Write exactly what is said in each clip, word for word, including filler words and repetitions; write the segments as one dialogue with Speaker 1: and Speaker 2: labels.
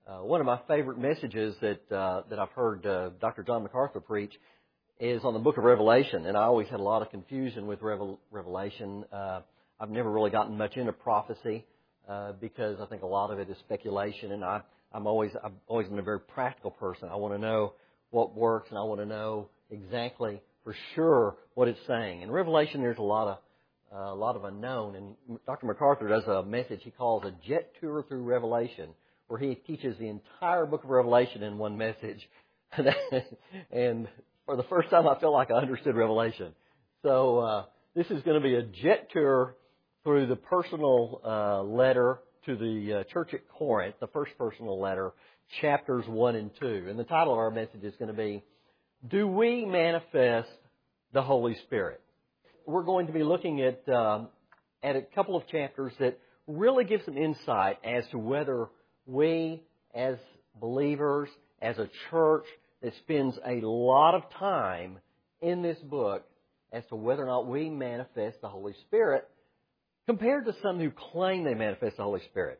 Speaker 1: Uh, one of my favorite messages that uh, that I've heard uh, Doctor John MacArthur preach is on the book of Revelation, and I always had a lot of confusion with Revel- Revelation. Uh, I've never really gotten much into prophecy uh, because I think a lot of it is speculation, and I, I'm always I've always been a very practical person. I want to know what works, and I want to know exactly for sure what it's saying. In Revelation, there's a lot of uh, a lot of unknown, and Doctor MacArthur does a message he calls a jet tour through Revelation, where he teaches the entire book of Revelation in one message. And for the first time, I felt like I understood Revelation. So uh, this is going to be a jet tour through the personal uh, letter to the uh, church at Corinth, the first personal letter, chapters one and two. And the title of our message is going to be, Do We Manifest the Holy Spirit? We're going to be looking at, um, at a couple of chapters that really give some insight as to whether we, as believers, as a church that spends a lot of time in this book, as to whether or not we manifest the Holy Spirit compared to some who claim they manifest the Holy Spirit.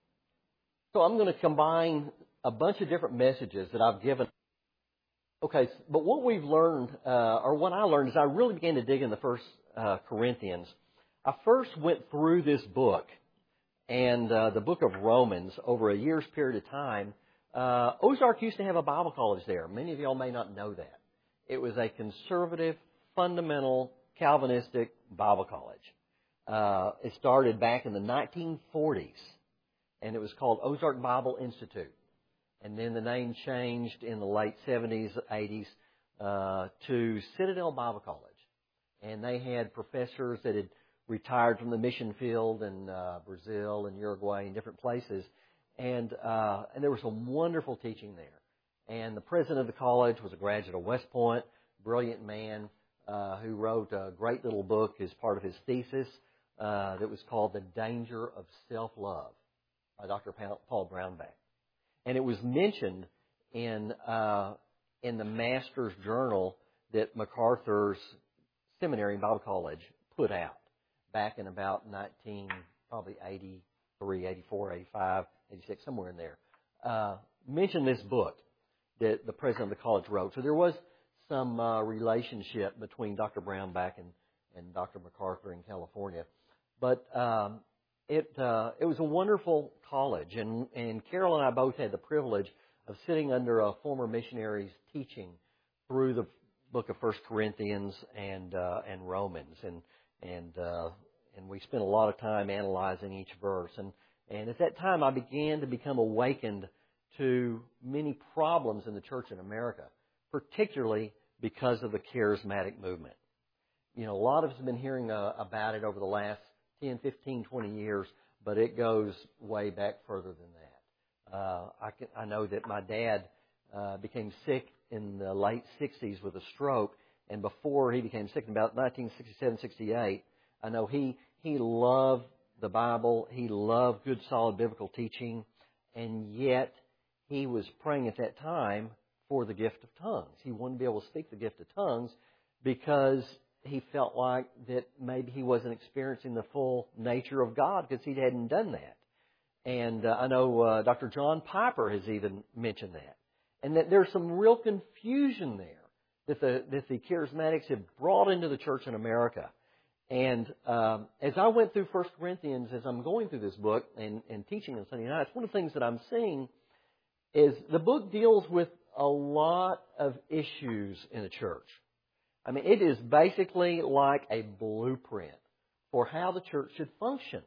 Speaker 1: So I'm going to combine a bunch of different messages that I've given. Okay, but what we've learned, uh, or what I learned, is I really began to dig in the First uh, Corinthians. I first went through this book and uh, the book of Romans over a year's period of time. Uh, Ozark used to have a Bible college there. Many of y'all may not know that. It was a conservative, fundamental, Calvinistic Bible college. Uh, it started back in the nineteen forties, and it was called Ozark Bible Institute. And then the name changed in the late seventies, eighties uh, to Citadel Bible College. And they had professors that had retired from the mission field in uh, Brazil and Uruguay and different places. And uh, and there was some wonderful teaching there. And the president of the college was a graduate of West Point, brilliant man uh, who wrote a great little book as part of his thesis uh, that was called The Danger of Self-Love by Doctor Paul Brownback. And it was mentioned in uh, in the Master's Journal that MacArthur's seminary and Bible college put out back in about nineteen, probably eighty-three, eighty-four, eighty-five, eighty-six, somewhere in there. Uh, mentioned this book that the president of the college wrote. So there was some uh, relationship between Doctor Brownback and, and Doctor MacArthur in California. But um, it uh, it was a wonderful college, and, and Carol and I both had the privilege of sitting under a former missionary's teaching through the book of First Corinthians and uh, and Romans, and and uh, and we spent a lot of time analyzing each verse. And and at that time, I began to become awakened to many problems in the church in America, particularly because of the charismatic movement. You know, a lot of us have been hearing uh, about it over the last ten, fifteen, twenty years, but it goes way back further than that. Uh, I, can, I know that my dad uh, became sick in the late sixties with a stroke, and before he became sick in about nineteen sixty-seven, sixty-eight, I know he, he loved the Bible, he loved good, solid biblical teaching, and yet he was praying at that time for the gift of tongues. He wanted to be able to speak the gift of tongues because he felt like that maybe he wasn't experiencing the full nature of God because he hadn't done that. And uh, I know uh, Doctor John Piper has even mentioned that. And that there's some real confusion there that the, that the charismatics have brought into the church in America. And um, as I went through First Corinthians, as I'm going through this book and, and teaching on Sunday nights, one of the things that I'm seeing is the book deals with a lot of issues in the church. I mean, it is basically like a blueprint for how the church should function.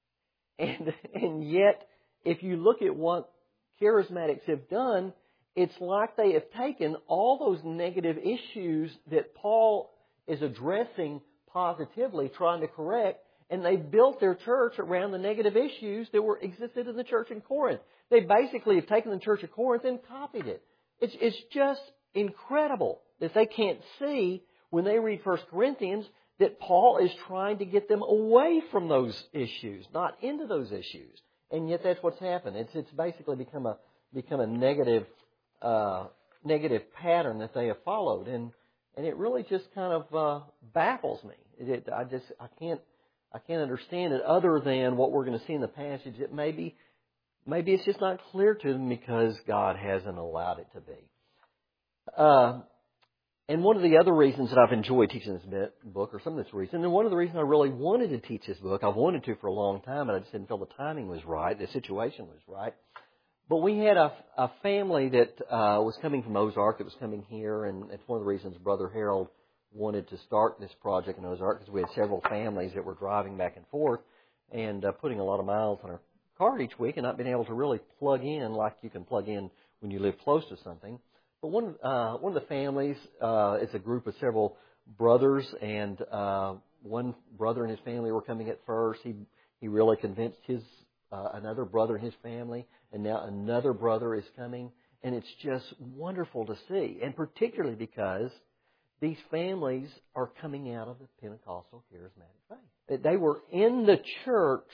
Speaker 1: And, and yet, if you look at what charismatics have done, it's like they have taken all those negative issues that Paul is addressing positively, trying to correct, and they built their church around the negative issues that were existed in the church in Corinth. They basically have taken the church of Corinth and copied it. It's, it's just incredible that they can't see when they read First Corinthians that Paul is trying to get them away from those issues, not into those issues. And yet that's what's happened. It's it's basically become a become a negative uh, negative pattern that they have followed, and and it really just kind of uh, baffles me. It, it, I just I can't I can't understand it other than what we're going to see in the passage, that maybe maybe it's just not clear to them because God hasn't allowed it to be. Uh, and one of the other reasons that I've enjoyed teaching this bit, book, or some of this reason, and one of the reasons I really wanted to teach this book, I've wanted to for a long time, and I just didn't feel the timing was right, the situation was right. But we had a, a family that uh, was coming from Ozark that was coming here, and it's one of the reasons Brother Harold wanted to start this project in Ozark, because we had several families that were driving back and forth and uh, putting a lot of miles on our car each week and not being able to really plug in like you can plug in when you live close to something. But one uh, one of the families uh, is a group of several brothers, and uh, one brother and his family were coming at first. He he really convinced his uh, another brother and his family, and now another brother is coming, and it's just wonderful to see, and particularly because these families are coming out of the Pentecostal charismatic faith. They were in the church,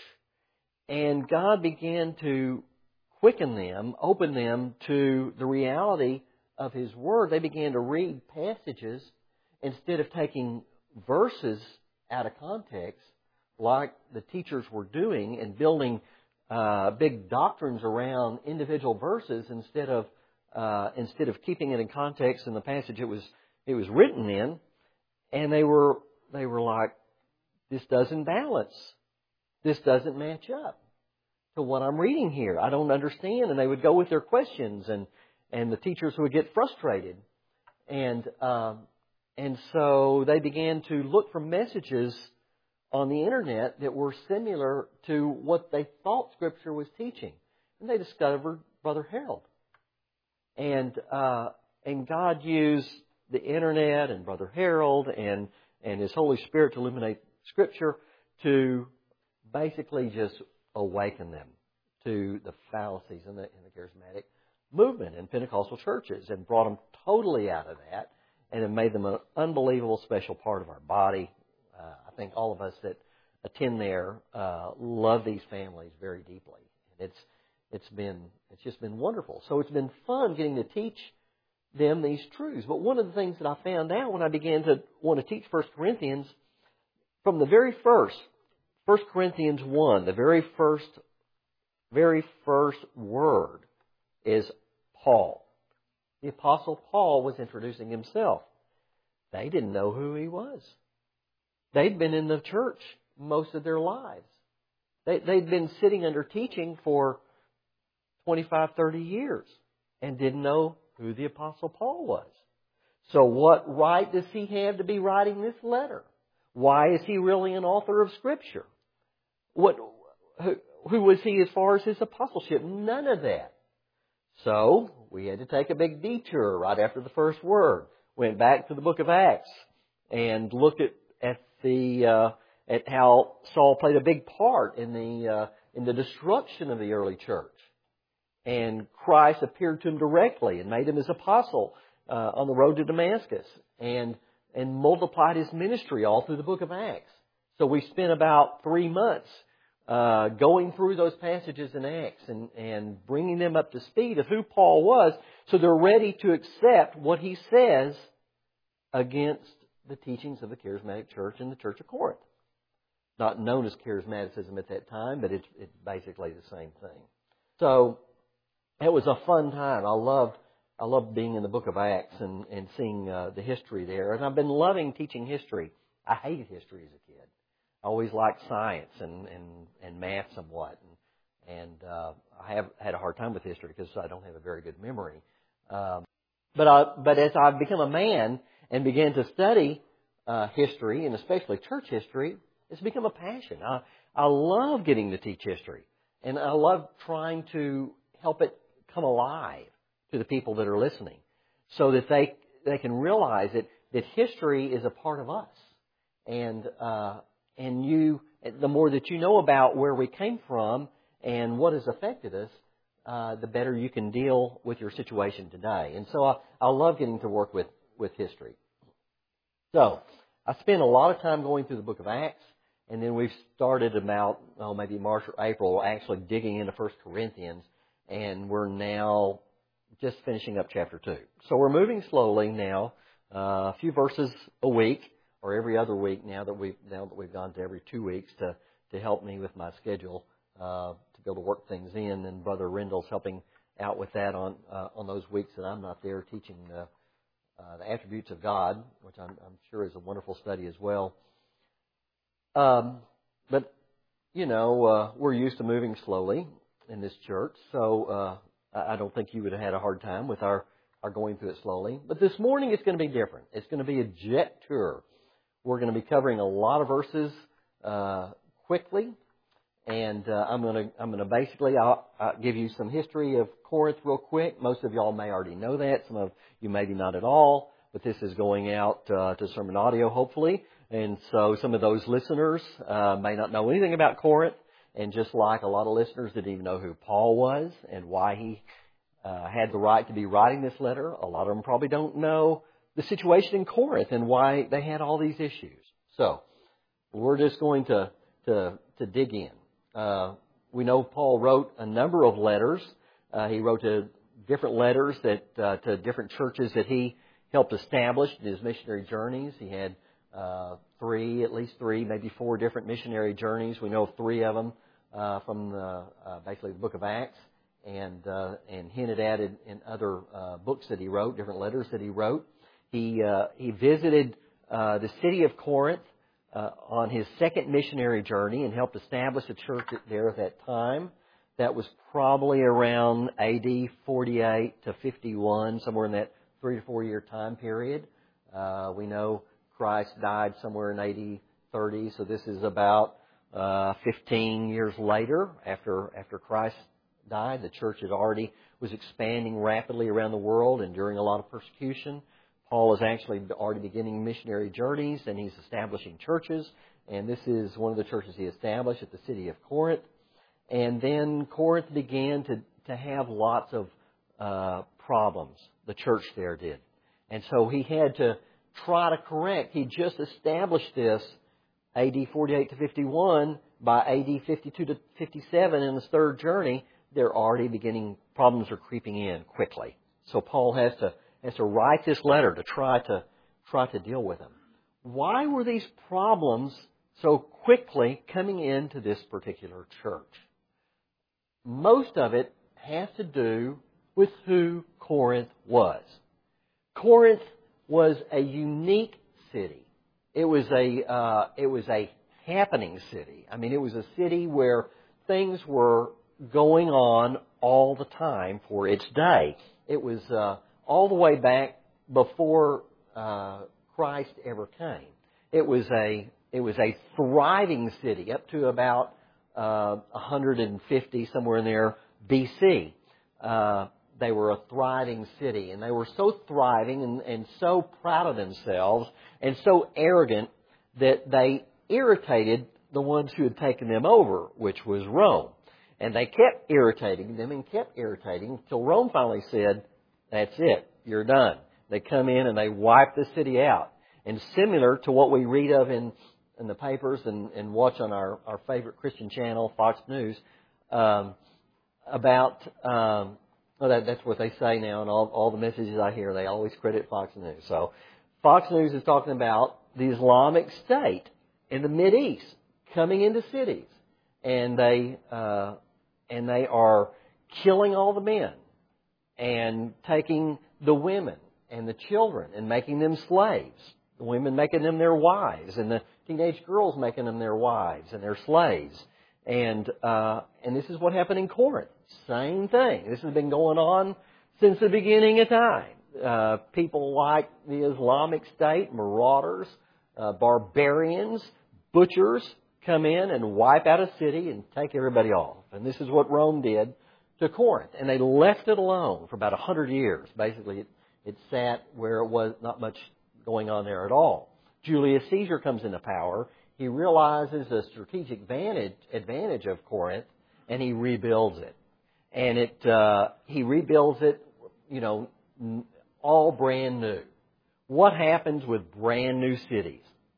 Speaker 1: and God began to quicken them, open them to the reality of His Word. They began to read passages instead of taking verses out of context like the teachers were doing and building uh, big doctrines around individual verses instead of uh, instead of keeping it in context in the passage it was it was written in. And they were they were like, this doesn't balance. This doesn't match up to what I'm reading here. I don't understand. And they would go with their questions, and And the teachers would get frustrated. And um, and so they began to look for messages on the Internet that were similar to what they thought Scripture was teaching. And they discovered Brother Harold. And uh, and God used the Internet and Brother Harold and, and His Holy Spirit to illuminate Scripture to basically just awaken them to the fallacies in the, in the charismatic movement in Pentecostal churches, and brought them totally out of that, and have made them an unbelievable special part of our body. Uh, I think all of us that attend there uh, love these families very deeply. And it's it's been it's just been wonderful. So it's been fun getting to teach them these truths. But one of the things that I found out when I began to want to teach First Corinthians, from the very first, First Corinthians one, the very first, very first word is Paul. The Apostle Paul was introducing himself. They didn't know who he was. They'd been in the church most of their lives. They, they'd been sitting under teaching for twenty-five, thirty years and didn't know who the Apostle Paul was. So what right does he have to be writing this letter? Why is he really an author of Scripture? What, who, who was he as far as his apostleship? None of that. So we had to take a big detour right after the first word. Went back to the book of Acts and looked at at the uh, at how Saul played a big part in the uh, in the destruction of the early church. And Christ appeared to him directly and made him his apostle uh, on the road to Damascus, and and multiplied his ministry all through the book of Acts. So we spent about three months Uh, going through those passages in Acts and, and bringing them up to speed of who Paul was, so they're ready to accept what he says against the teachings of the charismatic church in the Church of Corinth. Not known as charismaticism at that time, but it's, it's basically the same thing. So it was a fun time. I loved I loved being in the book of Acts and, and seeing uh, the history there. And I've been loving teaching history. I hated history as a kid. I always liked science and, and, and math somewhat. And, and uh, I have had a hard time with history because I don't have a very good memory. Um, but, I, but as I've become a man and began to study uh, history, and especially church history, it's become a passion. I, I love getting to teach history. And I love trying to help it come alive to the people that are listening, so that they they can realize that, that history is a part of us. And uh, and you, the more that you know about where we came from and what has affected us, uh, the better you can deal with your situation today. And so I, I love getting to work with, with history. So I spent a lot of time going through the book of Acts, and then we've started about, oh, maybe March or April, actually digging into First Corinthians, and we're now just finishing up chapter two. So we're moving slowly now, uh, a few verses a week, or every other week now that we've now that we've gone to every two weeks to, to help me with my schedule uh, to to be able to work things in, and Brother Rendell's helping out with that on uh, on those weeks that I'm not there teaching the, uh, the attributes of God, which I'm, I'm sure is a wonderful study as well. Um, but, you know, uh, we're used to moving slowly in this church, so uh, I don't think you would have had a hard time with our, our going through it slowly. But this morning it's going to be different. It's going to be a jet tour. We're going to be covering a lot of verses uh, quickly, and uh, I'm going to I'm going to basically I'll, I'll give you some history of Corinth real quick. Most of y'all may already know that. Some of you maybe not at all. But this is going out uh, to sermon audio, hopefully, and so some of those listeners uh, may not know anything about Corinth. And just like a lot of listeners didn't even know who Paul was and why he uh, had the right to be writing this letter, a lot of them probably don't know the situation in Corinth and why they had all these issues. So we're just going to to, to dig in. Uh, we know Paul wrote a number of letters. Uh, he wrote to different letters that uh, to different churches that he helped establish in his missionary journeys. He had uh, three, at least three, maybe four different missionary journeys. We know of three of them uh, from the, uh, basically the book of Acts, and uh, and hinted at in, in other uh, books that he wrote, different letters that he wrote. He uh, he visited uh, the city of Corinth uh, on his second missionary journey and helped establish a church there at that time. That was probably around A D forty-eight to fifty-one, somewhere in that three to four year time period. Uh, we know Christ died somewhere in A D thirty, so this is about uh, fifteen years later after after Christ died. The church had already was expanding rapidly around the world, enduring a lot of persecution. Paul is actually already beginning missionary journeys, and he's establishing churches. And this is one of the churches he established at the city of Corinth. And then Corinth began to, to have lots of uh, problems. The church there did. And so he had to try to correct. He just established this A D forty-eight to fifty-one. By A D fifty-two to fifty-seven in his third journey, they're already beginning, problems are creeping in quickly. So Paul has to has to write this letter to try to try to deal with them. Why were these problems so quickly coming into this particular church? Most of it has to do with who Corinth was. Corinth was a unique city. It was a uh, it was a happening city. I mean, it was a city where things were going on all the time for its day. It was uh, all the way back before uh, Christ ever came. It was a it was a thriving city up to about uh, one hundred fifty, somewhere in there, B C. Uh, they were a thriving city, and they were so thriving and, and so proud of themselves and so arrogant that they irritated the ones who had taken them over, which was Rome. And they kept irritating them and kept irritating until Rome finally said, that's it, you're done. They come in and they wipe the city out. And similar to what we read of in, in the papers and, and watch on our, our favorite Christian channel, Fox News, um, about, um, well, that, that's what they say now, and all, all the messages I hear, they always credit Fox News. So Fox News is talking about the Islamic State in the Mideast coming into cities. And they uh, and they are killing all the men and taking the women and the children and making them slaves. The women making them their wives, and the teenage girls making them their wives and their slaves. And uh, and this is what happened in Corinth. Same thing. This has been going on since the beginning of time. Uh, people like the Islamic State, marauders, uh, barbarians, butchers, come in and wipe out a city and take everybody off. And this is what Rome did to Corinth. And they left it alone for about a hundred years. Basically, it, it sat where it was not much going on there at all. Julius Caesar comes into power. He realizes the strategic advantage, advantage of Corinth, and he rebuilds it. And it uh, he rebuilds it, you know, all brand new. What happens with brand new cities?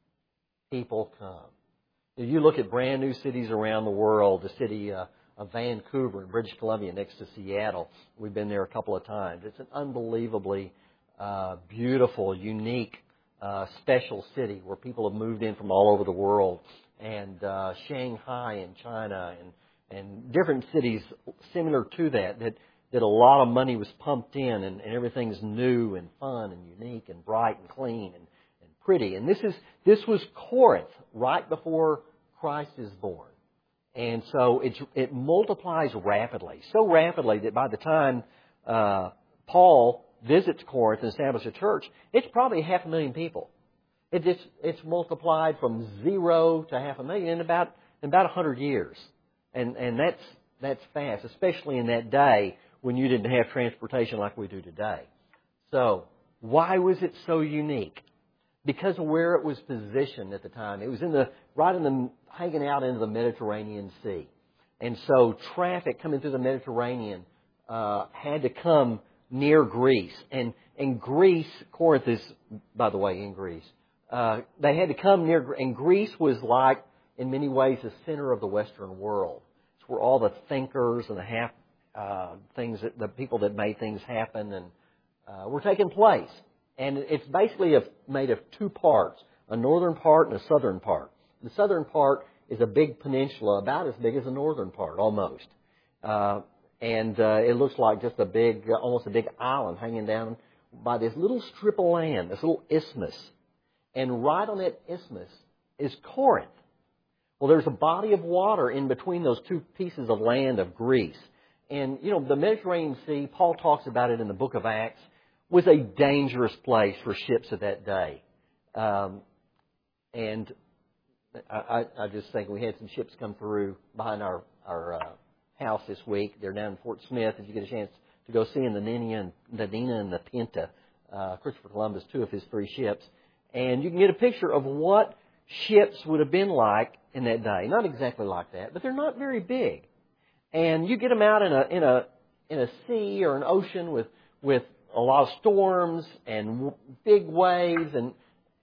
Speaker 1: People come. If you look at brand new cities around the world, the city uh, of Vancouver in British Columbia next to Seattle, we've been there a couple of times. It's an unbelievably uh, beautiful, unique, uh, special city where people have moved in from all over the world. And uh, Shanghai in China and, and different cities similar to that, that, that a lot of money was pumped in and, and everything's new and fun and unique and bright and clean and, and pretty. And this is this was Corinth right before Christ is born. And so it's, it multiplies rapidly, so rapidly that by the time uh, Paul visits Corinth and establishes a church, it's probably half a million people. It, it's, it's multiplied from zero to half a million in about in about a hundred years, and and that's that's fast, especially in that day when you didn't have transportation like we do today. So why was it so unique? Because of where it was positioned at the time. It was in the right in the hanging out into the Mediterranean Sea, and so traffic coming through the Mediterranean uh, had to come near Greece, and and Greece, Corinth is, by the way, in Greece. Uh, they had to come near, and Greece was like, in many ways, the center of the Western world. It's where all the thinkers and the half uh, things, that, the people that made things happen, and uh, were taking place. And it's basically a, made of two parts: a northern part and a southern part. The southern part is a big peninsula, about as big as the northern part, almost. Uh, and uh, it looks like just a big, uh, almost a big island hanging down by this little strip of land, this little isthmus. And right on that isthmus is Corinth. Well, there's a body of water in between those two pieces of land of Greece. And, you know, the Mediterranean Sea, Paul talks about it in the book of Acts, was a dangerous place for ships of that day. Um, and I, I just think we had some ships come through behind our, our uh, house this week. They're down in Fort Smith. If you get a chance to go see them, the Nina and the Nina and the Pinta, uh, Christopher Columbus, two of his three ships. And you can get a picture of what ships would have been like in that day. Not exactly like that, but they're not very big. And you get them out in a in a in a sea or an ocean with with a lot of storms and big waves, and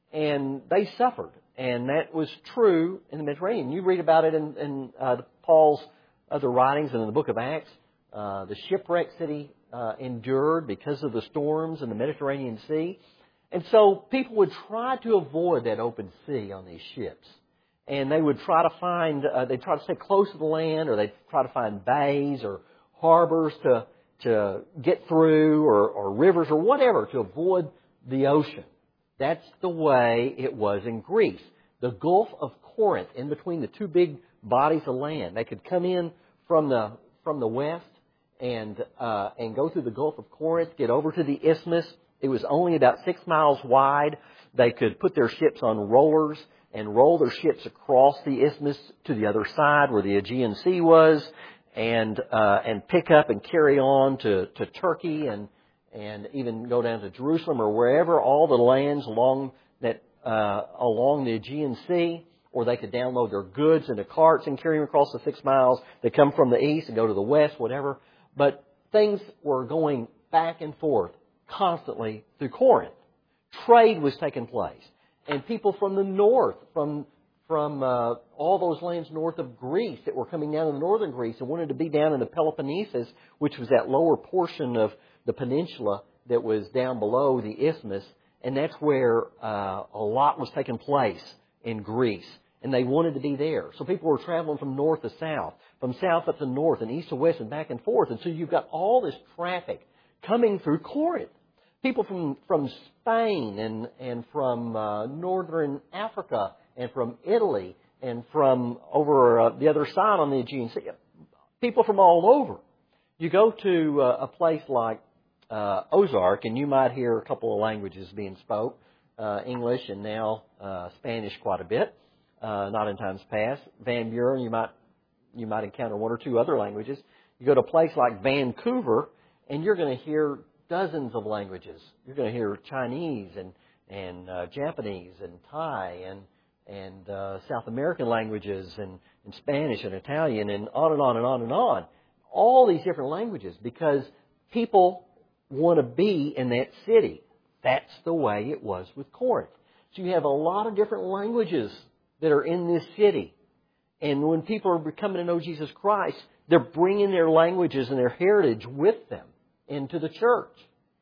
Speaker 1: and they suffered. And that was true in the Mediterranean. You read about it in, in uh, Paul's other writings and in the book of Acts. Uh, the shipwreck city uh, endured because of the storms in the Mediterranean Sea. And so people would try to avoid that open sea on these ships. And they would try to find, uh, they'd try to stay close to the land, or they'd try to find bays or harbors to to get through, or, or rivers or whatever to avoid the ocean. That's the way it was in Greece. The Gulf of Corinth, in between the two big bodies of land. They could come in from the from the west and uh, and go through the Gulf of Corinth, get over to the isthmus. It was only about six miles wide. They could put their ships on rollers and roll their ships across the isthmus to the other side where the Aegean Sea was, and uh, and pick up and carry on to, to Turkey, and and even go down to Jerusalem or wherever, all the lands along that uh, along the Aegean Sea. Or they could download their goods into carts and carry them across the six miles. They come from the east and go to the west, whatever. But things were going back and forth constantly through Corinth. Trade was taking place. And people from the north, from from uh, all those lands north of Greece that were coming down to northern Greece and wanted to be down in the Peloponnesus, which was that lower portion of the peninsula that was down below the isthmus. And that's where uh, a lot was taking place in Greece. And they wanted to be there. So people were traveling from north to south, from south up to north, and east to west, and back and forth. And so you've got all this traffic coming through Corinth. People from, from Spain and, and from uh, northern Africa and from Italy and from over uh, the other side on the Aegean Sea. People from all over. You go to uh, a place like uh, Ozark, and you might hear a couple of languages being spoke, uh, English and now uh, Spanish quite a bit, uh, not in times past. Van Buren, you might you might encounter one or two other languages. You go to a place like Vancouver, and you're going to hear dozens of languages. You're going to hear Chinese and and uh, Japanese and Thai and and uh, South American languages and, and Spanish and Italian and on and on and on and on. All these different languages, because people want to be in that city. That's the way it was with Corinth. So you have a lot of different languages that are in this city. And when people are coming to know Jesus Christ, they're bringing their languages and their heritage with them into the church.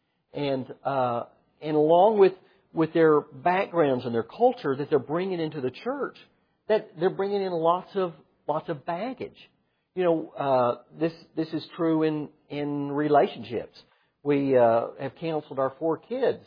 Speaker 1: And uh, and along with, with their backgrounds and their culture that they're bringing into the church, that they're bringing in lots of lots of baggage. You know, uh, this this is true in in relationships. We uh, have counseled our four kids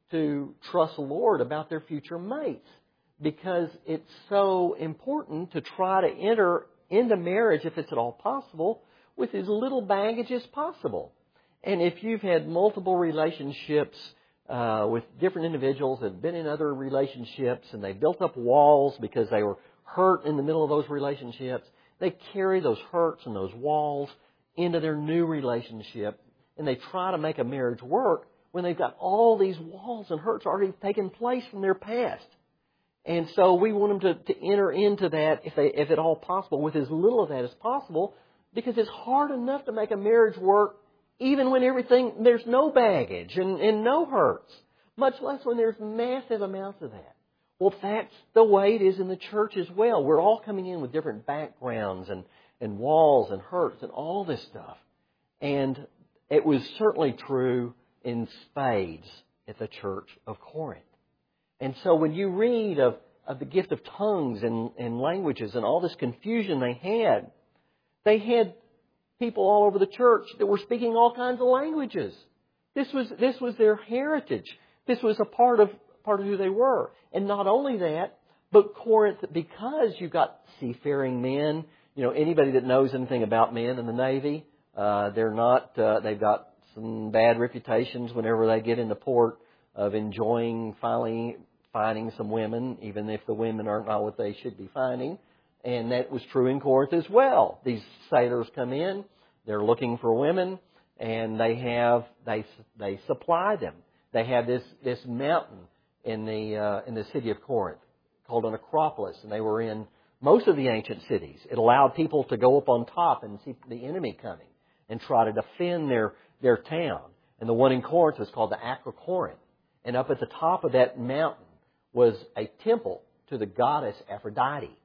Speaker 1: to trust the Lord about their future mates because it's so important to try to enter into marriage, if it's at all possible, with as little baggage as possible. And if you've had multiple relationships uh, with different individuals that have been in other relationships and they built up walls because they were hurt in the middle of those relationships, they carry those hurts and those walls into their new relationship, and they try to make a marriage work when they've got all these walls and hurts already taken place from their past. And so we want them to, to enter into that, if they, if at all possible, with as little of that as possible, because it's hard enough to make a marriage work even when everything, there's no baggage and, and no hurts, much less when there's massive amounts of that. Well, that's the way it is in the church as well. We're all coming in with different backgrounds and, and walls and hurts and all this stuff. And it was certainly true in spades at the church of Corinth. And so when you read of, of the gift of tongues and, and languages and all this confusion they had, they had people all over the church that were speaking all kinds of languages. This was this was their heritage. This was a part of part of who they were. And not only that, but Corinth, because you've got seafaring men, you know, anybody that knows anything about men in the Navy, uh, they're not, uh, they've got some bad reputations whenever they get into port of enjoying finally finding some women, even if the women aren't not what they should be finding. And that was true in Corinth as well. These sailors come in, they're looking for women, and they have, they, they supply them. They have this, this mountain in the, uh, in the city of Corinth called an Acropolis, and they were in most of the ancient cities. It allowed people to go up on top and see the enemy coming and try to defend their, their town. And the one in Corinth was called the Acrocorinth. And up at the top of that mountain was a temple to the goddess Aphrodite.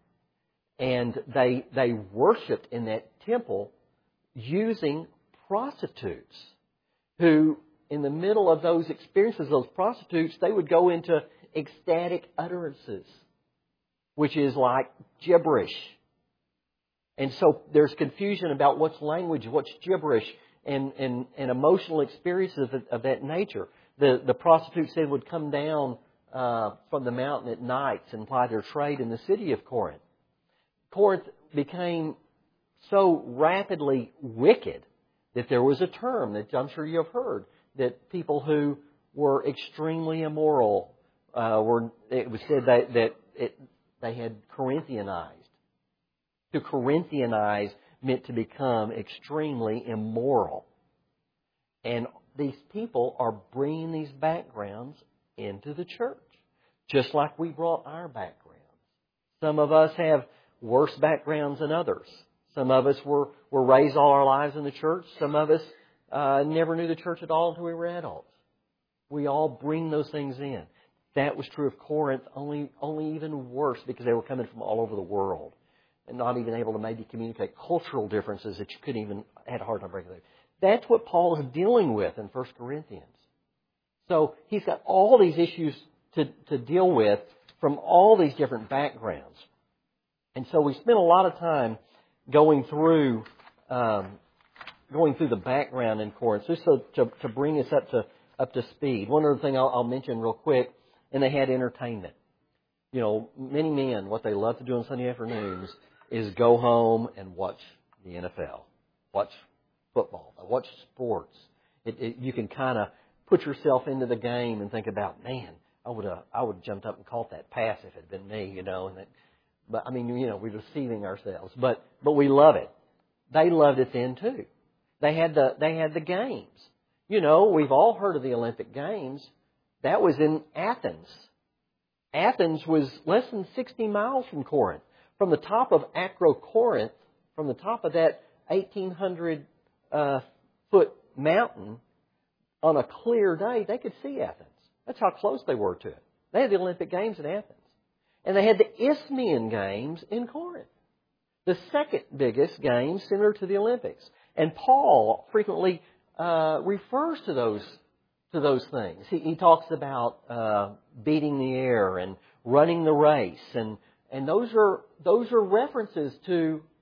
Speaker 1: And they, they worshipped in that temple using prostitutes who, in the middle of those experiences, those prostitutes, they would go into ecstatic utterances, which is like gibberish. And so there's confusion about what's language, what's gibberish, and, and, and emotional experiences of, of that nature. The, the prostitutes then would come down uh, from the mountain at nights and ply their trade in the city of Corinth. Corinth became so rapidly wicked that there was a term that I'm sure you have heard, that people who were extremely immoral uh, were. It was said that that it, they had Corinthianized. To Corinthianize meant to become extremely immoral, and these people are bringing these backgrounds into the church, just like we brought our backgrounds. Some of us have worse backgrounds than others. Some of us were, were raised all our lives in the church. Some of us uh, never knew the church at all until we were adults. We all bring those things in. That was true of Corinth, only only even worse because they were coming from all over the world and not even able to maybe communicate cultural differences that you couldn't even, had a hard time breaking through. That's what Paul is dealing with in First Corinthians. So he's got all these issues to, to deal with from all these different backgrounds. And so we spent a lot of time going through um, going through the background in Corinth, just so to, to bring us up to up to speed. One other thing I'll, I'll mention real quick, and they had entertainment. You know, many men, what they love to do on Sunday afternoons is go home and watch the N F L, watch football, watch sports. It, it, you can kind of put yourself into the game and think about, man, I would have I would have jumped up and caught that pass if it had been me, you know, and that. But, I mean, you know, we're deceiving ourselves. But but we love it. They loved it then, too. They had the they had the games. You know, we've all heard of the Olympic Games. That was in Athens. Athens was less than sixty miles from Corinth. From the top of Acrocorinth, from the top of that eighteen hundred uh, foot mountain, on a clear day, they could see Athens. That's how close they were to it. They had the Olympic Games in Athens. And they had the Isthmian Games in Corinth, the second biggest game similar to the Olympics. And Paul frequently uh, refers to those to those things. He, he talks about uh, beating the air and running the race, and and those are those are references to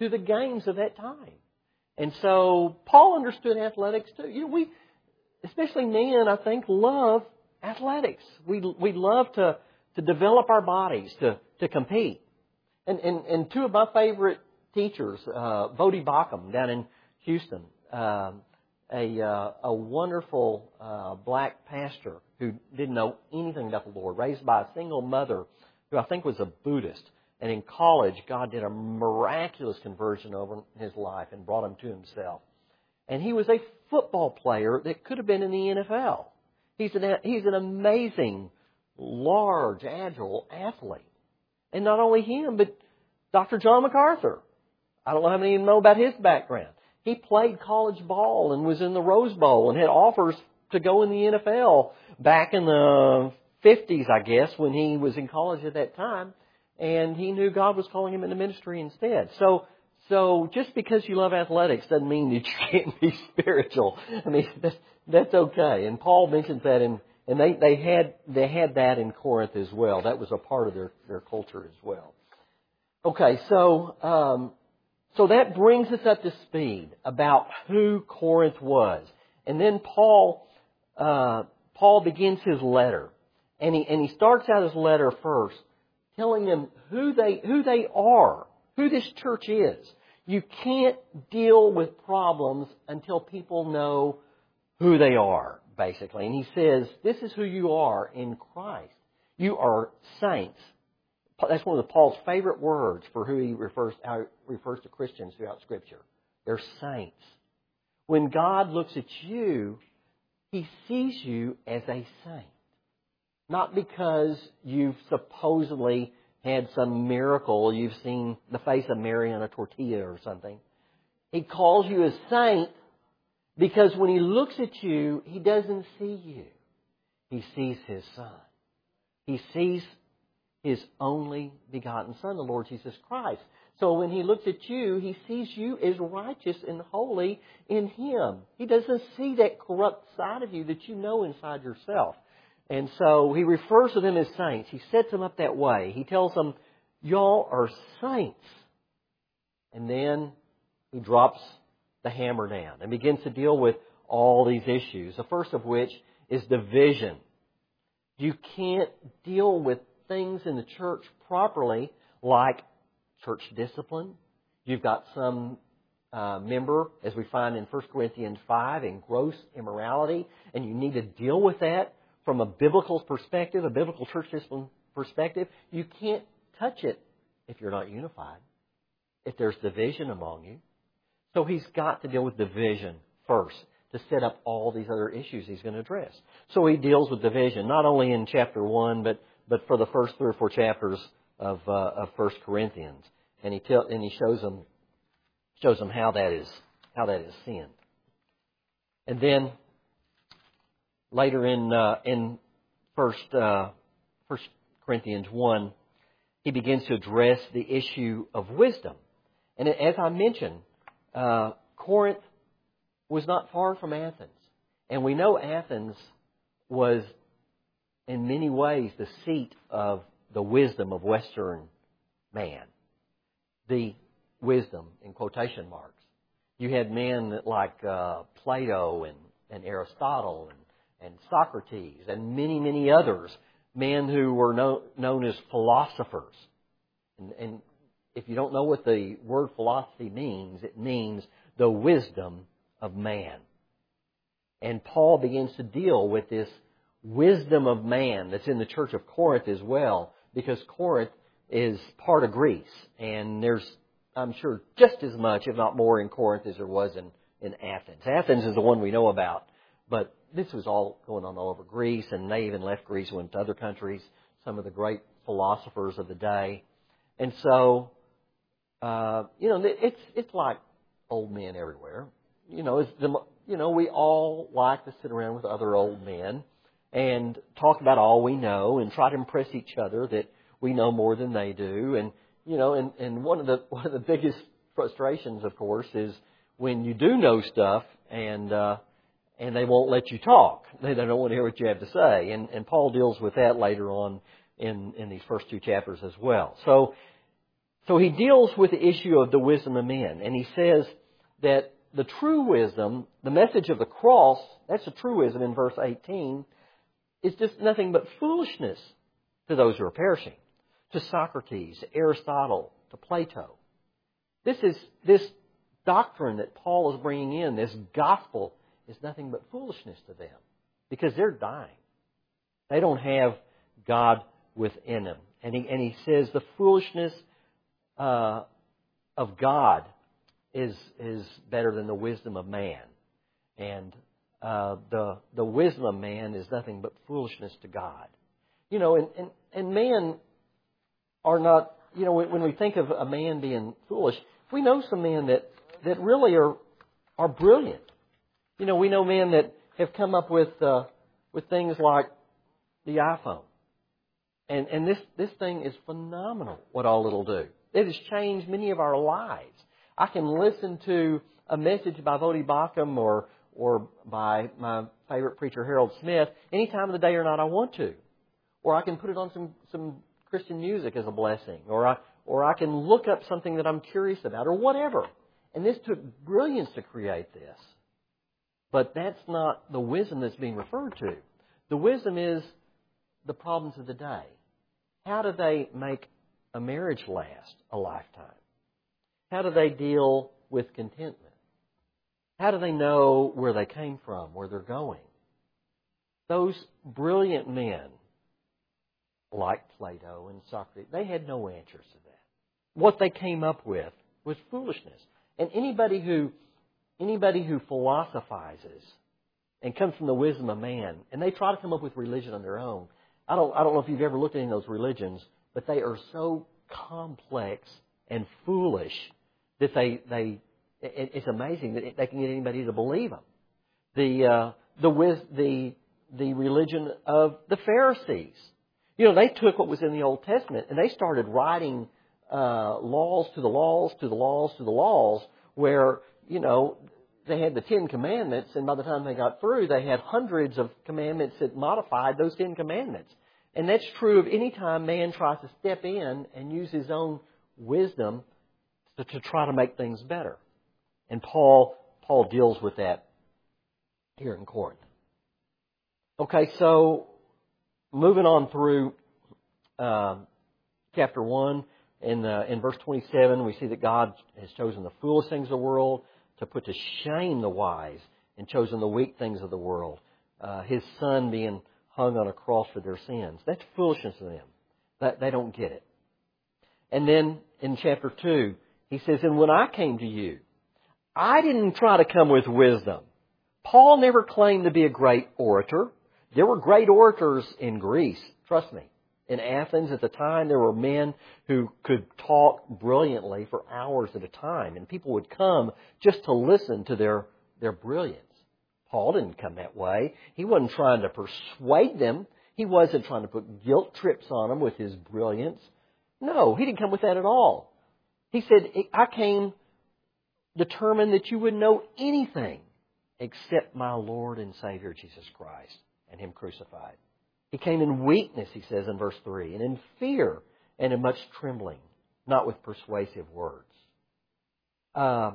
Speaker 1: to the games of that time. And so Paul understood athletics too. You know, we, especially men, I think, love athletics. We we love to, to develop our bodies, to, to compete. And, and, and two of my favorite teachers, uh, Bodie Bockham down in Houston, uh, a, uh, a wonderful uh, black pastor who didn't know anything about the Lord, raised by a single mother who I think was a Buddhist. And in college, God did a miraculous conversion over his life and brought him to himself. And he was a football player that could have been in the N F L. He's an, he's an amazing, large, agile athlete. And not only him, but Doctor John MacArthur. I don't know how many of you know about his background. He played college ball and was in the Rose Bowl and had offers to go in the N F L back in the fifties, I guess, when he was in college at that time. And he knew God was calling him into ministry instead. So, so just because you love athletics doesn't mean that you can't be spiritual. I mean, that's, that's okay. And Paul mentions that, in, and they, they had they had that in Corinth as well. That was a part of their, their culture as well. Okay, so um, so that brings us up to speed about who Corinth was, and then Paul uh, Paul begins his letter, and he and he starts out his letter first, telling them who they who they are, who this church is. You can't deal with problems until people know who they are, basically. And he says, this is who you are in Christ. You are saints. That's one of the, Paul's favorite words for who he refers, how he refers to Christians throughout Scripture. They're saints. When God looks at you, He sees you as a saint. Not because you've supposedly had some miracle, you've seen the face of Mary on a tortilla or something. He calls you a saint because when He looks at you, He doesn't see you. He sees His Son. He sees His only begotten Son, the Lord Jesus Christ. So when He looks at you, He sees you as righteous and holy in Him. He doesn't see that corrupt side of you that you know inside yourself. And so He refers to them as saints. He sets them up that way. He tells them, y'all are saints. And then He drops the hammer down and begins to deal with all these issues. The first of which is division. You can't deal with things in the church properly, like church discipline. You've got some uh, member, as we find in First Corinthians five, in gross immorality, and you need to deal with that from a biblical perspective, a biblical church discipline perspective. You can't touch it if you're not unified, if there's division among you. So He's got to deal with division first to set up all these other issues He's going to address. So He deals with division, not only in chapter one, but but for the first three or four chapters of uh, of First Corinthians, and he tell, and he shows them shows them how that is how that is sin. And then later in uh, in First uh, First Corinthians one, he begins to address the issue of wisdom. And as I mentioned, uh, Corinth was not far from Athens, and we know Athens was in many ways the seat of the wisdom of Western man. The wisdom in quotation marks. You had men like uh, Plato and, and Aristotle and, and Socrates and many, many others, men who were know, known as philosophers. And, and if you don't know what the word philosophy means, it means the wisdom of man. And Paul begins to deal with this wisdom of man that's in the church of Corinth as well, because Corinth is part of Greece, and there's, I'm sure, just as much, if not more, in Corinth as there was in, in Athens. Athens is the one we know about, but this was all going on all over Greece, and they even left Greece and went to other countries, some of the great philosophers of the day. And so, uh, you know, it's it's like old men everywhere. You know, it's the, you know, we all like to sit around with other old men and talk about all we know and try to impress each other that we know more than they do. And, you know, and, and one of the one of the biggest frustrations, of course, is when you do know stuff and uh, and they won't let you talk. They don't want to hear what you have to say. And, and Paul deals with that later on in, in these first two chapters as well. So So he deals with the issue of the wisdom of men. And he says that the true wisdom, the message of the cross, that's the true wisdom in verse eighteen, is just nothing but foolishness to those who are perishing. To Socrates, to Aristotle, to Plato. This is this doctrine that Paul is bringing in, this gospel, is nothing but foolishness to them because they're dying. They don't have God within them. And he, and he says the foolishness uh, of God is is better than the wisdom of man. And uh, the the wisdom of man is nothing but foolishness to God. You know, and, and, and man are not, you know, when we think of a man being foolish, we know some men that, that really are are brilliant. You know, we know men that have come up with uh, with things like the iPhone. And and this, this thing is phenomenal, what all it'll do. It has changed many of our lives. I can listen to a message by Voddie Baucham or or by my favorite preacher, Harold Smith, any time of the day or night I want to. Or I can put it on some, some Christian music as a blessing. Or I, or I can look up something that I'm curious about or whatever. And this took brilliance to create this. But that's not the wisdom that's being referred to. The wisdom is the problems of the day. How do they make a marriage last a lifetime? How do they deal with contentment? How do they know where they came from, where they're going? Those brilliant men, like Plato and Socrates, they had no answers to that. What they came up with was foolishness. And anybody who anybody who philosophizes and comes from the wisdom of man, and they try to come up with religion on their own, I don't I don't know if you've ever looked at any of those religions, but they are so complex and foolish that they they it's amazing that they can get anybody to believe them. The uh, the the the religion of the Pharisees. You know, they took what was in the Old Testament and they started writing uh, laws to the laws to the laws to the laws, where you know they had the Ten Commandments, and by the time they got through, they had hundreds of commandments that modified those Ten Commandments. And that's true of any time man tries to step in and use his own wisdom to, to try to make things better. And Paul Paul deals with that here in Corinth. Okay, so moving on through uh, chapter one, in uh, in verse twenty-seven, we see that God has chosen the foolish things of the world to put to shame the wise, and chosen the weak things of the world. Uh, his Son being hung on a cross for their sins. That's foolishness to them. That they don't get it. And then in chapter two, he says, "And when I came to you, I didn't try to come with wisdom." Paul never claimed to be a great orator. There were great orators in Greece, trust me. In Athens at the time, there were men who could talk brilliantly for hours at a time, and people would come just to listen to their, their brilliance. Paul didn't come that way. He wasn't trying to persuade them. He wasn't trying to put guilt trips on them with his brilliance. No, he didn't come with that at all. He said, I came determined that you would know anything except my Lord and Savior Jesus Christ and Him crucified. He came in weakness, he says in verse three, and in fear and in much trembling, not with persuasive words. Um,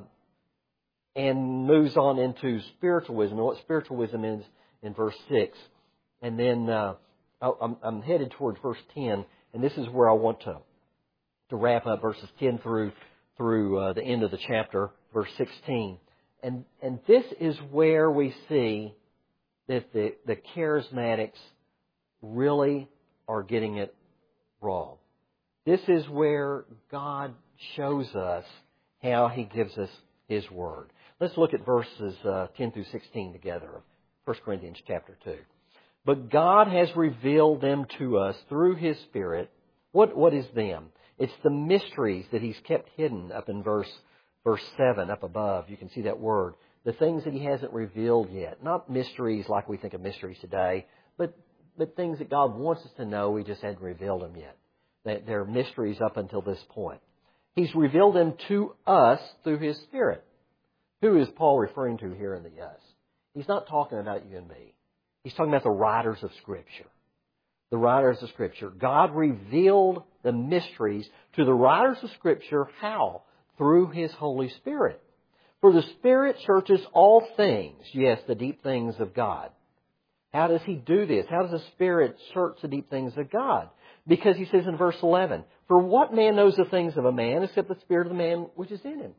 Speaker 1: and moves on into spiritual wisdom, and what spiritual wisdom is in verse six. And then uh, I'm, I'm headed towards verse ten, and this is where I want to, to wrap up verses ten through through uh, the end of the chapter, verse sixteen. And and this is where we see that the, the charismatics really are getting it wrong. This is where God shows us how He gives us His Word. Let's look at verses uh, ten through sixteen together of First Corinthians chapter two. But God has revealed them to us through His Spirit. What What is them? It's the mysteries that He's kept hidden up in verse verse seven, up above. You can see that word. The things that He hasn't revealed yet. Not mysteries like we think of mysteries today, but but things that God wants us to know, He just hadn't revealed them yet. That they're mysteries up until this point. He's revealed them to us through His Spirit. Who is Paul referring to here in the us? He's not talking about you and me. He's talking about the writers of Scripture. The writers of Scripture. God revealed the mysteries to the writers of Scripture. How? Through His Holy Spirit. For the Spirit searches all things, yes, the deep things of God. How does He do this? How does the Spirit search the deep things of God? Because He says in verse eleven, for what man knows the things of a man except the Spirit of the man which is in him?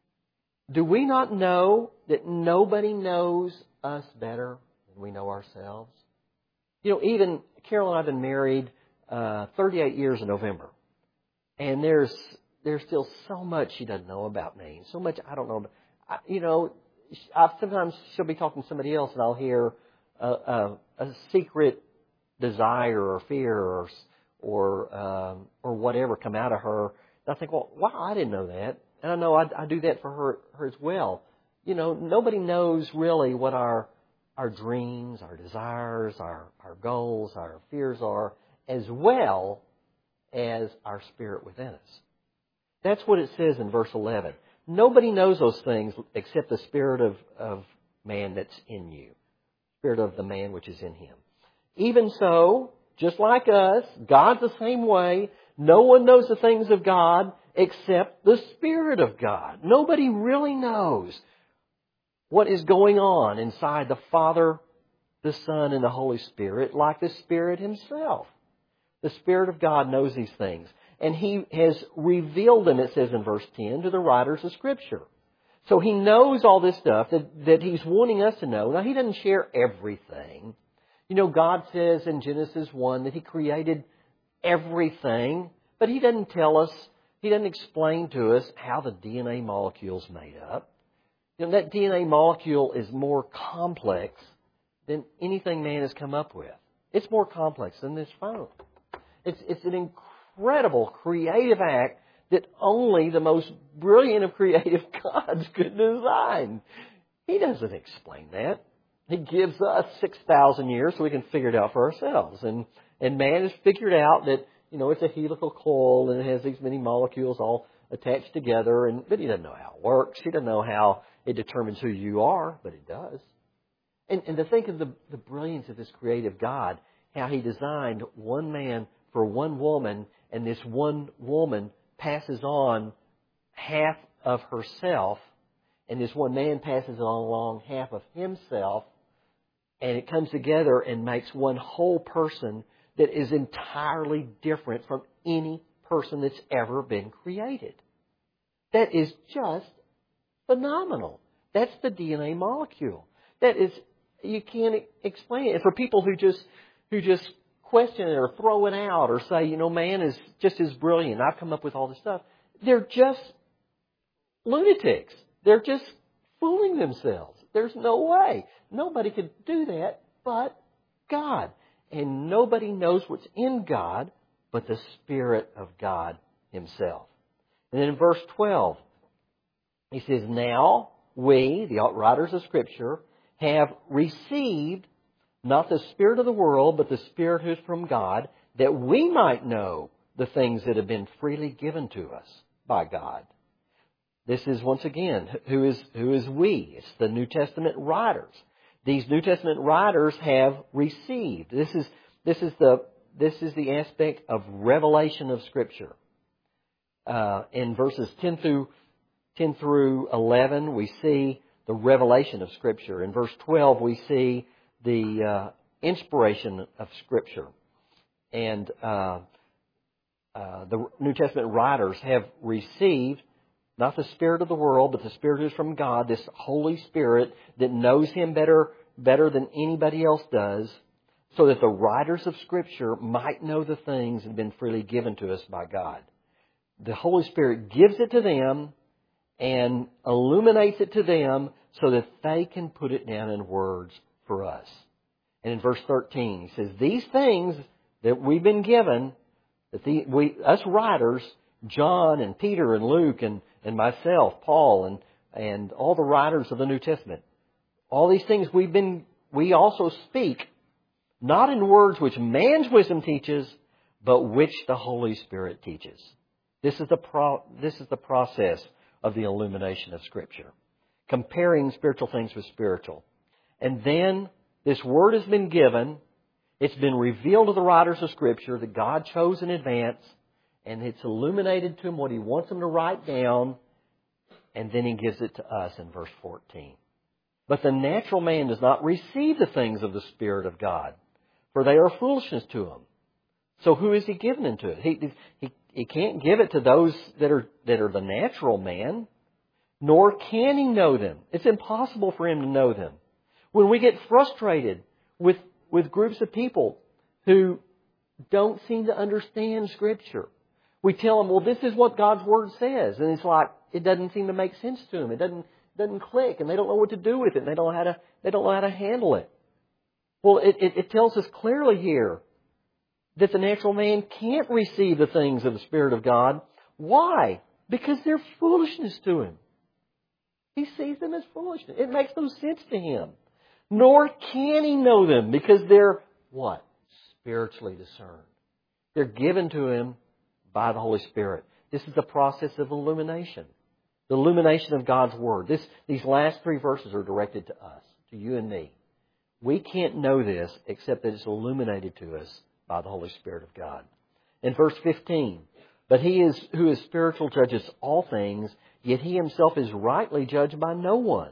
Speaker 1: Do we not know that nobody knows us better than we know ourselves? You know, even Carol and I have been married uh, thirty-eight years in November. And there's there's still so much she doesn't know about me. So much I don't know about. I, you know, I, sometimes she'll be talking to somebody else and I'll hear a, a, a secret desire or fear or or um, or whatever come out of her. And I think, well, wow, I didn't know that. And I know I, I do that for her, her as well. You know, nobody knows really what our our dreams, our desires, our, our goals, our fears are, as well as our Spirit within us. That's what it says in verse eleven. Nobody knows those things except the Spirit of, of man that's in you. Spirit of the man which is in him. Even so, just like us, God's the same way. No one knows the things of God except the Spirit of God. Nobody really knows what is going on inside the Father, the Son, and the Holy Spirit like the Spirit Himself. The Spirit of God knows these things. And He has revealed them, it says in verse ten, to the writers of Scripture. So He knows all this stuff that, that He's wanting us to know. Now, He doesn't share everything. You know, God says in Genesis one that He created everything, but He doesn't tell us, He doesn't explain to us how the D N A molecule's made up. You know, that D N A molecule is more complex than anything man has come up with. It's more complex than this phone. It's, it's an incredible creative act that only the most brilliant of creative gods could design. He doesn't explain that. He gives us six thousand years so we can figure it out for ourselves. And, and man has figured out that, you know, it's a helical coil and it has these many molecules all attached together. And, but he doesn't know how it works. He doesn't know how it determines who you are, but it does. And, and to think of the, the brilliance of this creative God, how He designed one man for one woman, and this one woman passes on half of herself, and this one man passes on along half of himself, and it comes together and makes one whole person that is entirely different from any person that's ever been created. That is just phenomenal. That's the D N A molecule. That is, you can't explain it. And for people who just who just question it or throw it out or say, you know, man is just as brilliant, I've come up with all this stuff, they're just lunatics. They're just fooling themselves. There's no way. Nobody could do that but God. And nobody knows what's in God but the Spirit of God Himself. And then in verse twelve, he says, now we, the writers of Scripture, have received not the spirit of the world, but the Spirit who is from God, that we might know the things that have been freely given to us by God. This is, once again, who is who is we? It's the New Testament writers. These New Testament writers have received. This is this is the this is the aspect of revelation of Scripture. Uh, in verses ten through ten through eleven, we see the revelation of Scripture. In verse twelve, we see the uh, inspiration of Scripture. And uh, uh, the New Testament writers have received not the spirit of the world, but the Spirit who is from God, this Holy Spirit that knows Him better, better than anybody else does, so that the writers of Scripture might know the things that have been freely given to us by God. The Holy Spirit gives it to them and illuminates it to them so that they can put it down in words for us. And in verse thirteen, he says, these things that we've been given, that the, we, us writers, John and Peter and Luke and, and myself, Paul, and, and all the writers of the New Testament, all these things we've been, we also speak, not in words which man's wisdom teaches, but which the Holy Spirit teaches. This is the pro, this is the process of the illumination of Scripture, comparing spiritual things with spiritual. And then this Word has been given. It's been revealed to the writers of Scripture that God chose in advance. and it's illuminated to him what he wants them to write down, and then he gives it to us in verse fourteen. But the natural man does not receive the things of the Spirit of God, for they are foolishness to him. So who is he giving it to? He, he, he can't give it to those that are, that are the natural man, nor can he know them. It's impossible for him to know them. When we get frustrated with, with groups of people who don't seem to understand Scripture, we tell them, well, this is what God's Word says. And it's like, it doesn't seem to make sense to them. It doesn't, doesn't click, and they don't know what to do with it. And they don't know how to, they don't know how to handle it. Well, it, it, it tells us clearly here that the natural man can't receive the things of the Spirit of God. Why? Because they're foolishness to him. He sees them as foolishness. It makes no sense to him. Nor can he know them because they're what? Spiritually discerned. They're given to him by the Holy Spirit. This is the process of illumination. The illumination of God's Word. This, these last three verses are directed to us, to you and me. We can't know this except that it's illuminated to us by the Holy Spirit of God. In verse fifteen, but he is who is spiritual judges all things, yet he himself is rightly judged by no one.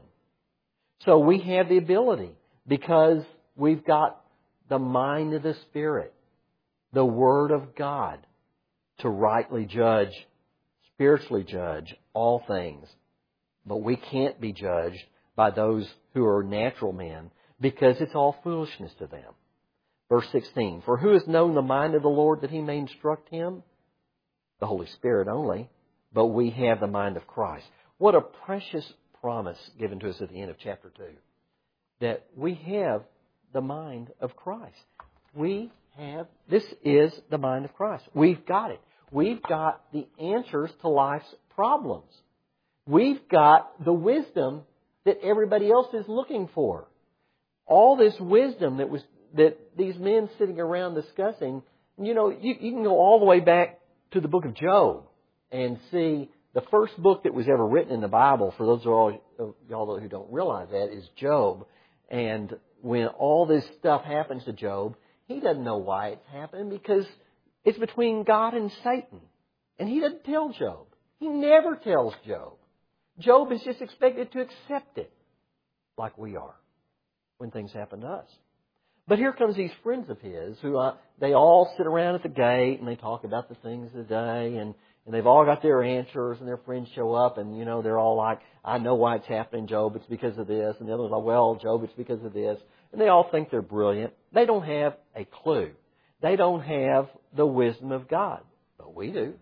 Speaker 1: So we have the ability, because we've got the mind of the Spirit, the Word of God, to rightly judge, spiritually judge all things. But we can't be judged by those who are natural men, because it's all foolishness to them. Verse sixteen, for who has known the mind of the Lord that he may instruct him? The Holy Spirit only, but we have the mind of Christ. What a precious promise given to us at the end of chapter two, that we have the mind of Christ. We have, this is the mind of Christ. We've got it. We've got the answers to life's problems. We've got the wisdom that everybody else is looking for. All this wisdom that was that these men sitting around discussing, you know, you, you can go all the way back to the book of Job and see the first book that was ever written in the Bible, for those of all, of y'all who don't realize that, is Job. And when all this stuff happens to Job, he doesn't know why it's happening, because it's between God and Satan. And he doesn't tell Job. He never tells Job. Job is just expected to accept it, like we are when things happen to us. But here comes these friends of his who, uh, they all sit around at the gate and they talk about the things of the day, and, and they've all got their answers, and their friends show up and, you know, they're all like, I know why it's happening, Job, it's because of this. And the other one's like, well, Job, it's because of this. And they all think they're brilliant. They don't have a clue. They don't have the wisdom of God. But we do.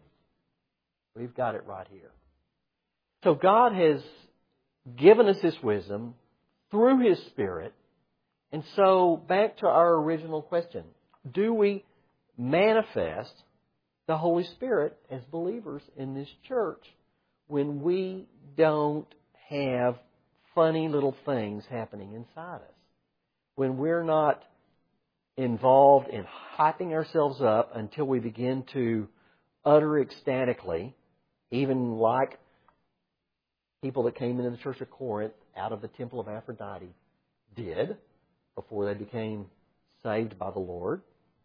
Speaker 1: We've got it right here. So God has given us this wisdom through His Spirit. And so, back to our original question. Do we manifest the Holy Spirit as believers in this church when we don't have funny little things happening inside us? When we're not involved in hyping ourselves up until we begin to utter ecstatically, even like people that came into the church of Corinth out of the temple of Aphrodite did before they became saved by the Lord.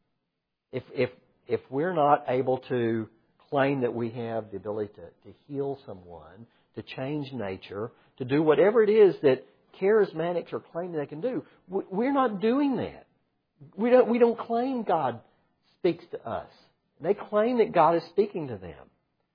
Speaker 1: If if if we're not able to claim that we have the ability to, to heal someone, to change nature, to do whatever it is that charismatics are claiming they can do, we're not doing that. We don't we don't claim God speaks to us. They claim that God is speaking to them.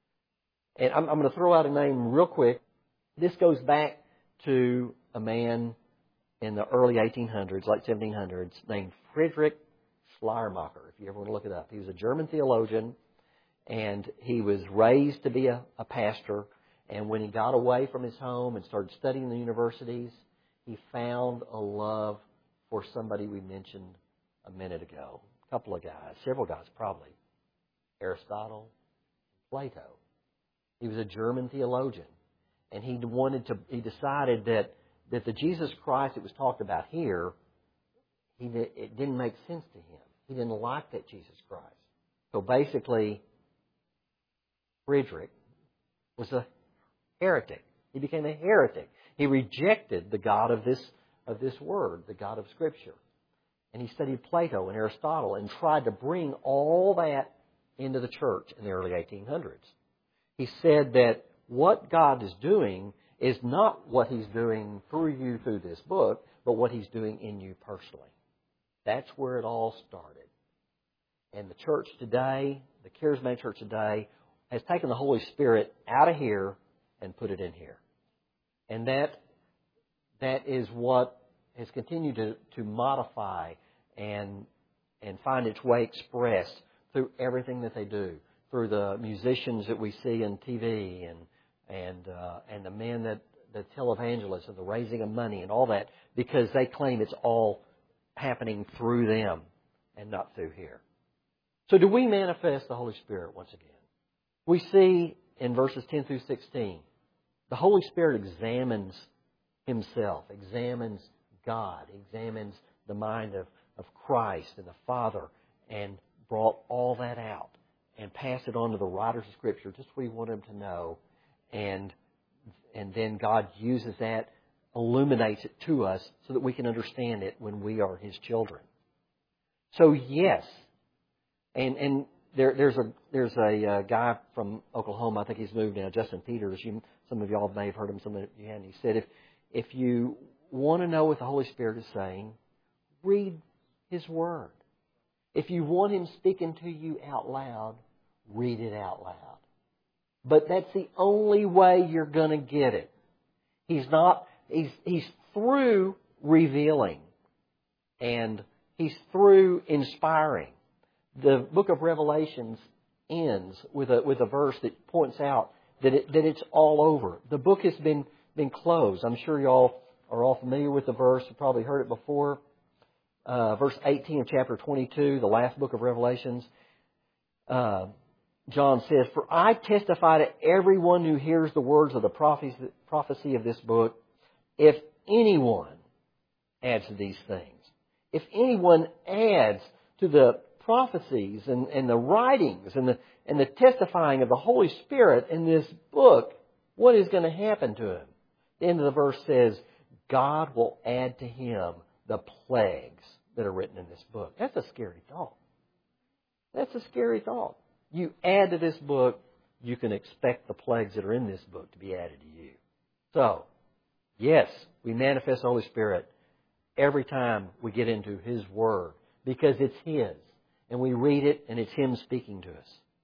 Speaker 1: And I'm, I'm going to throw out a name real quick. This goes back to a man in the early eighteen hundreds, late seventeen hundreds, named Friedrich Schleiermacher, if you ever want to look it up. He was a German theologian, and he was raised to be a, a pastor. And when he got away from his home and started studying in the universities, he found a love for somebody we mentioned a minute ago. A couple of guys, several guys probably. Aristotle, Plato. He was a German theologian. And he wanted to, he decided that that the Jesus Christ that was talked about here, he, it didn't make sense to him. He didn't like that Jesus Christ. So basically, Friedrich was a heretic. He became a heretic. He rejected the God of this, of this Word, the God of Scripture. And he studied Plato and Aristotle and tried to bring all that into the church in the early eighteen hundreds. He said that what God is doing is not what He's doing through you through this book, but what He's doing in you personally. That's where it all started. And the church today, the charismatic church today, has taken the Holy Spirit out of here and put it in here. And that that is what has continued to, to modify and and find its way expressed through everything that they do, through the musicians that we see on T V and and uh, and the men that the televangelists and the raising of money and all that, because they claim it's all happening through them and not through here. So do we manifest the Holy Spirit once again? We see in verses ten through sixteen, the Holy Spirit examines Himself, examines God, examines the mind of, of Christ and the Father, and brought all that out and passed it on to the writers of Scripture, just what He wanted them to know. And, and then God uses that, illuminates it to us so that we can understand it when we are His children. So yes, and and there, there's a there's a uh, guy from Oklahoma, I think he's moved now, Justin Peters. You, some of y'all may have heard him, some of you hadn't. He said, if if you want to know what the Holy Spirit is saying, read His Word. If you want Him speaking to you out loud, read it out loud. But that's the only way you're going to get it. He's not, he's, he's through revealing. And He's through inspiring. The book of Revelations ends with a, with a verse that points out that it, that it's all over. The book has been, been closed. I'm sure y'all are all familiar with the verse. You've probably heard it before. Uh, verse eighteen of chapter twenty-two, the last book of Revelations. Uh, John says, "For I testify to everyone who hears the words of the prophecy of this book, if anyone adds to these things, if anyone adds to the prophecies and, and the writings and the, and the testifying of the Holy Spirit in this book, what is going to happen to him?" The end of the verse says, God will add to him the plagues that are written in this book. That's a scary thought. That's a scary thought. You add to this book, you can expect the plagues that are in this book to be added to you. So, yes, we manifest the Holy Spirit every time we get into His Word, because it's His. And we read it, and it's Him speaking to us.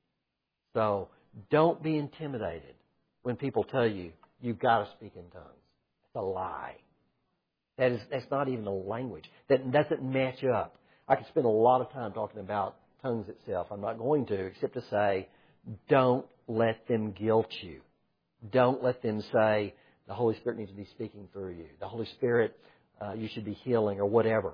Speaker 1: So, don't be intimidated when people tell you, you've got to speak in tongues. It's a lie. That is, that's not even a language. That doesn't match up. I could spend a lot of time talking about tongues itself. I'm not going to, except to say, don't let them guilt you. Don't let them say, the Holy Spirit needs to be speaking through you. The Holy Spirit, uh, you should be healing or whatever.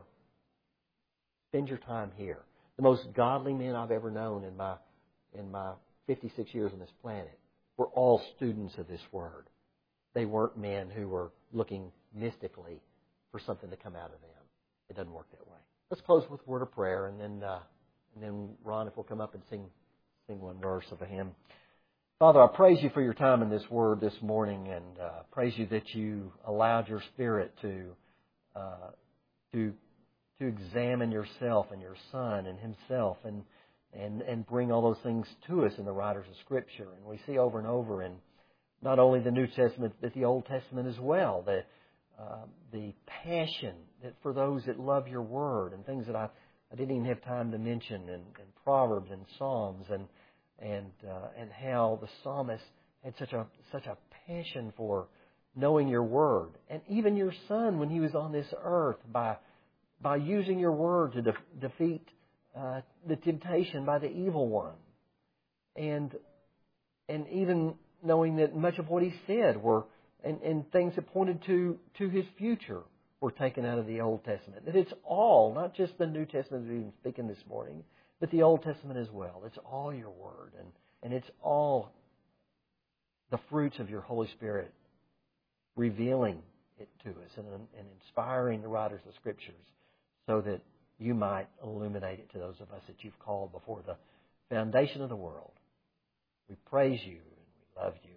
Speaker 1: Spend your time here. The most godly men I've ever known in my in my fifty-six years on this planet were all students of this Word. They weren't men who were looking mystically for something to come out of them. It doesn't work that way. Let's close with a word of prayer, and then uh, and then Ron, if we'll come up and sing sing one verse of a hymn. Father, I praise You for Your time in this Word this morning, and uh, praise You that You allowed Your Spirit to uh, to to examine Yourself and Your Son and Himself, and and and bring all those things to us in the writers of Scripture. And we see over and over in not only the New Testament but the Old Testament as well, the uh, the passion that for those that love Your Word, and things that I, I didn't even have time to mention, in, in Proverbs and Psalms, and and uh, and how the psalmist had such a such a passion for knowing Your Word, and even Your Son when He was on this earth, by by using Your Word to de- defeat uh, the temptation by the evil one, and and even knowing that much of what He said were and, and things that pointed to to His future were taken out of the Old Testament. That it's all, not just the New Testament that we've been speaking this morning, but the Old Testament as well. It's all Your Word, and, and it's all the fruits of Your Holy Spirit revealing it to us and, and inspiring the writers of the Scriptures so that You might illuminate it to those of us that You've called before the foundation of the world. We praise You and we love You.